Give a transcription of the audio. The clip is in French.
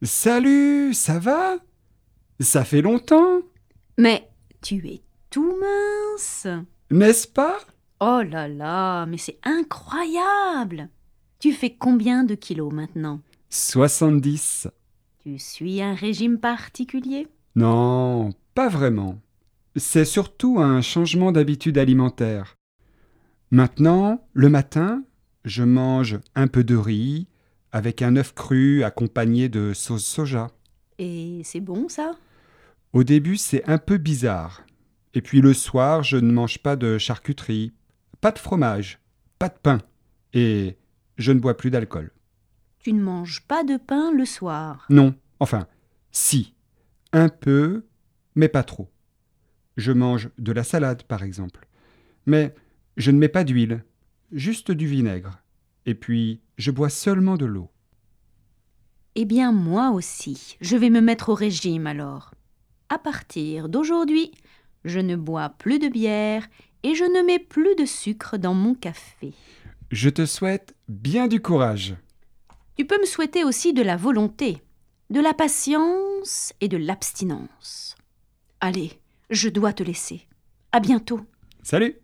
Salut, ça va? Ça fait longtemps, Mais tu es tout mince. n'est-ce pas? Oh là là, mais c'est incroyable. Tu fais combien de kilos maintenant? 70. Tu suis un régime particulier? Non, pas vraiment. C'est surtout un changement d'habitude alimentaire. Maintenant, le matin, je mange un peu de riz avec un œuf cru accompagné de sauce soja. Et c'est bon ça? Au début, c'est un peu bizarre. Et puis le soir, je ne mange pas de charcuterie, pas de fromage, pas de pain. Et je ne bois plus d'alcool. Tu ne manges pas de pain le soir. Non, enfin, si, un peu, mais pas trop. Je mange de la salade, par exemple. Mais je ne mets pas d'huile, juste du vinaigre. Et puis, je bois seulement de l'eau. Eh bien moi aussi, je vais me mettre au régime alors. À partir d'aujourd'hui, je ne bois plus de bière et je ne mets plus de sucre dans mon café. Je te souhaite bien du courage. Tu peux me souhaiter aussi de la volonté, de la patience et de l'abstinence. Allez, je dois te laisser. À bientôt. Salut!